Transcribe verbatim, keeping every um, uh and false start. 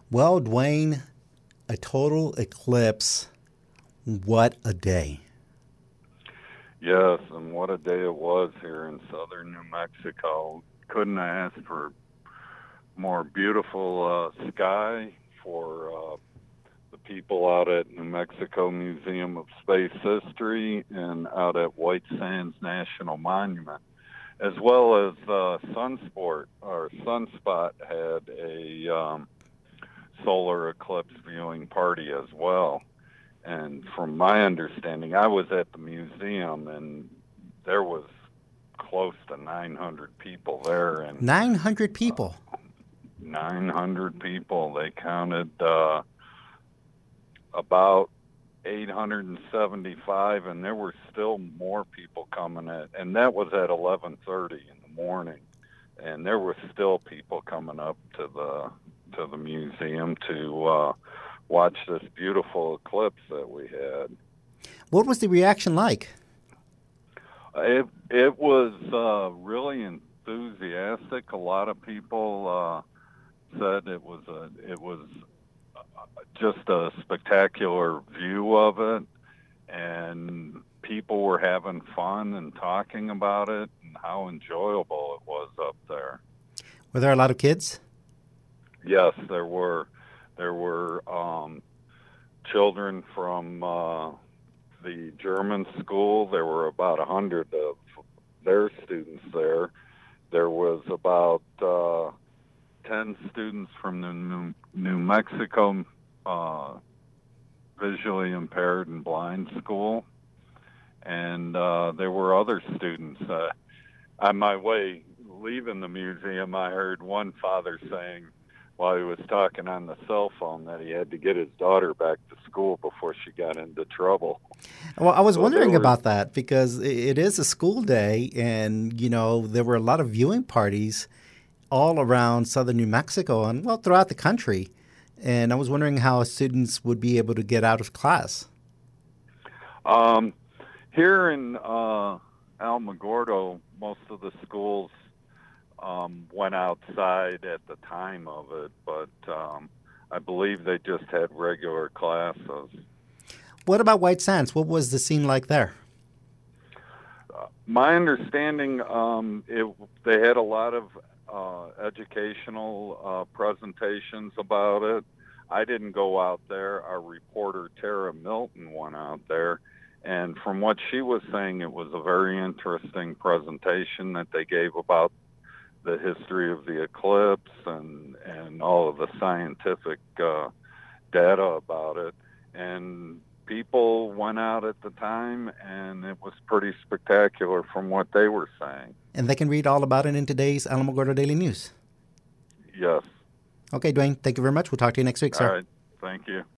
Well, Dwayne, a total eclipse. What a day. Yes, and what a day it was here in southern New Mexico. Couldn't ask for more beautiful uh, sky for uh, the people out at New Mexico Museum of Space History and out at White Sands National Monument, as well as uh, Sunsport or Sunspot had a um, solar eclipse viewing party as well. And from my understanding, I was at the museum, and there was close to nine hundred people there. And nine hundred people? Uh, nine hundred people. They counted uh, about eight hundred seventy-five, and there were still more people coming at, and that was at eleven thirty in the morning. And there were still people coming up to the to the museum to uh, watch this beautiful eclipse that we had. What was the reaction like? It it was uh, really enthusiastic. A lot of people uh, said it was a it was just a spectacular view of it, and people were having fun and talking about it and how enjoyable it was up there. Were there a lot of kids? Yes, there were. There were um, children from uh, the German school. There were about a hundred of their students there. There was about uh, ten students from the New, New Mexico uh, visually impaired and blind school, and uh, there were other students. Uh, on my way leaving the museum, I heard one father saying, while he was talking on the cell phone, that he had to get his daughter back to school before she got into trouble. Well, I was so wondering were, about that because it is a school day, and, you know, there were a lot of viewing parties all around southern New Mexico and, well, throughout the country. And I was wondering how students would be able to get out of class. Um, here in uh, Alamogordo, most of the schools Um, went outside at the time of it, but um, I believe they just had regular classes. What about White Sands? What was the scene like there? Uh, my understanding, um, it, they had a lot of uh, educational uh, presentations about it. I didn't go out there. Our reporter, Tara Milton, went out there. And from what she was saying, it was a very interesting presentation that they gave about the history of the eclipse and, and all of the scientific uh, data about it. And people went out at the time, and it was pretty spectacular from what they were saying. And they can read all about it in today's Alamogordo Daily News. Yes. Okay, Dwayne, thank you very much. We'll talk to you next week, sir. All right. Thank you.